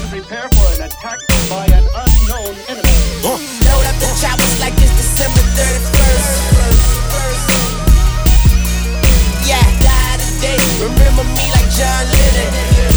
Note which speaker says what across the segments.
Speaker 1: prepare for an attack by an unknown enemy.
Speaker 2: Load up the choppers like it's December 31st. Yeah, die today. Remember me like John Lennon.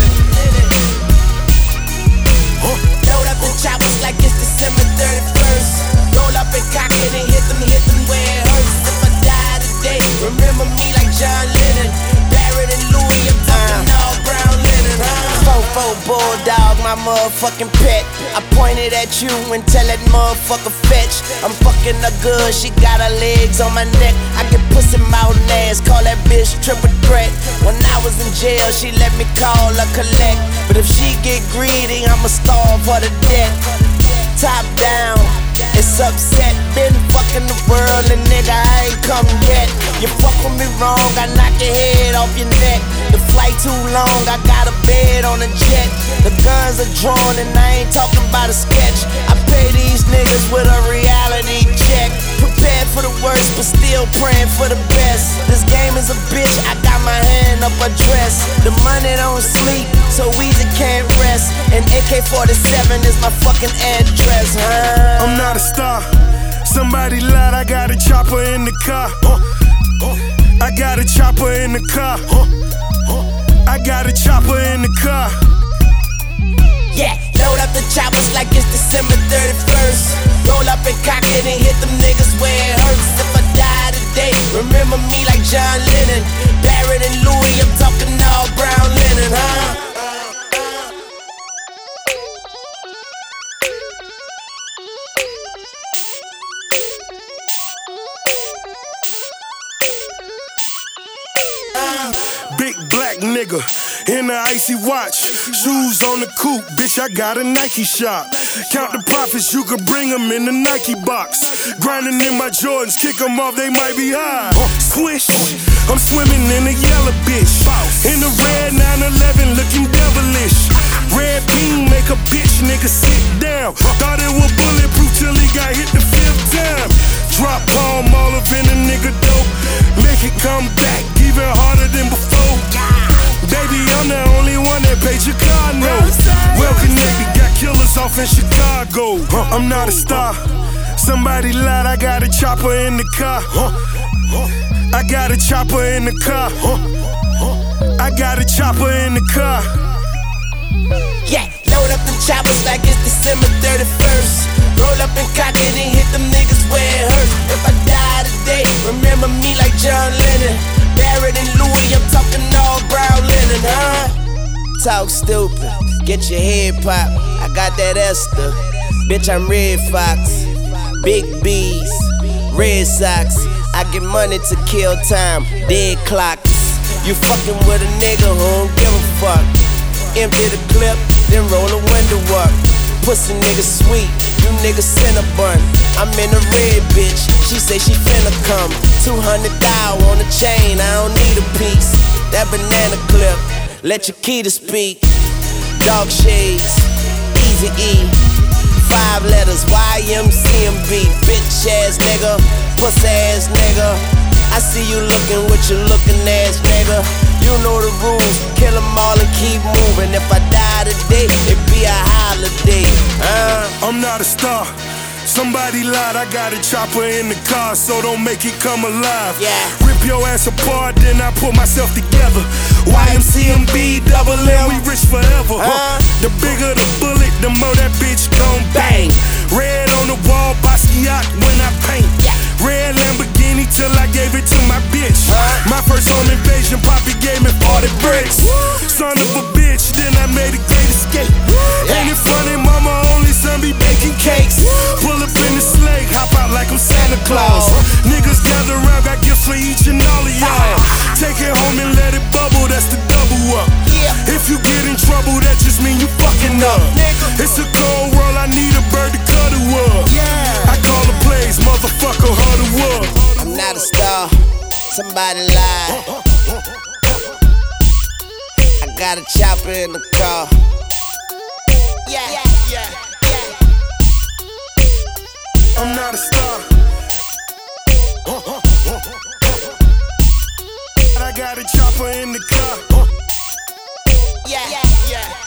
Speaker 2: Load up the choppers like it's December 31st. Roll up and cock it and hit them where it hurts. If I die today, remember me like John Lennon. Barrett and Louis, I'm talking all brown linen. Fofo bulldog, my motherfucking pet. I pointed at you and tell that motherfucker fetch. I'm fucking her good, she got her legs on my neck. I get pussy mouth and ass, call that bitch triple threat. When I was in jail, she let me call her collect. But if she get greedy, I'ma starve her to death. Top down, it's upset. Been fucking the world and nigga, I ain't come yet. You fuck with me wrong, I knock your head off your neck. The flight too long, I got a bed on a jet. The guns are drawn and I ain't talking about a sketch. I pay these niggas with a reality check. Prepared for the worst, but still praying for the best. This game is a bitch, I got my hand up her dress. The money don't sleep, so Weezy can't rest. And AK-47 is my fucking address, huh?
Speaker 3: I'm not a star. Somebody lied, I got a chopper in the car. I got a chopper in the car. I got a chopper in the car.
Speaker 2: Yeah, load up the choppers like it's December 31st. Roll up and cock it and hit them niggas where it hurts. If I die today, remember me like John Lennon. Barrett and Louis, I'm talking all brown linen, huh?
Speaker 3: Big black nigga in a icy watch. Shoes on the coupe, bitch, I got a Nike shop. Count the profits, you could bring them in the Nike box. Grinding in my Jordans, kick them off, they might be high. Swish, I'm swimming in a yellow bitch. In the red 911, looking devilish. Red beam make a bitch nigga sit down. Thought it was bulletproof till he got hit the 5th time. Drop palm all up in a nigga dope. Make it come back even harder than before. Baby, I'm the only one that paid your car note. Well connected, got killers off in Chicago. I'm not a star. Somebody lied, I got a chopper in the car. I got a chopper in the car. I got a chopper in the car.
Speaker 2: Yeah, load up the choppers like it's December 31st. Roll up and cock it and hit them niggas where it hurts. If I die today, remember me like John Lennon. Barrett and Louis, I'm talking all brown linen, huh? Talk stupid, get your head popped. I got that Esther, bitch, I'm Red Fox. Big B's, Red Sox. I get money to kill time, dead clocks. You fucking with a nigga who don't give a fuck. Empty the clip, then roll the window up. Pussy nigga sweet, you niggas Cinnabon. I'm in a red bitch, she say she finna come. 200 thou on the chain, I don't need a piece. That banana clip, let your key to speak. Dog shades, Easy E. 5 letters, YMCMB. Bitch ass nigga, pussy ass nigga. I see you looking with your looking ass nigga. You know the rules, kill them all and keep moving. If I die today, it be a holiday.
Speaker 3: I'm not a star. Somebody lied, I got a chopper in the car, so don't make it come alive.
Speaker 2: Yeah.
Speaker 3: Rip your ass apart, then I put myself together. YMCMB, double M, we rich forever. The bigger the bullet, the more that bitch gon' bang. Red on the wall, Basquiat when I paint. Red Lamborghini till I gave it to my bitch. My first home invasion, Poppy gave me 40 bricks. Son of a bitch, then I made a great escape. Ain't it funny, mama only son be baking cakes. Pull up in the sleigh, hop out like I'm Santa Claus. Niggas gather around, got gifts for each and all of y'all. Take it home and let it bubble, that's the double up. If you get in trouble, that just mean you fucking up. It's a cold world, I need a bird to cuddle up. I call the plays, motherfucker, huddle up.
Speaker 2: I'm not a star, somebody lied. I got a chopper in the car.
Speaker 3: I'm not a star. I got a chopper in the car.
Speaker 2: Yeah.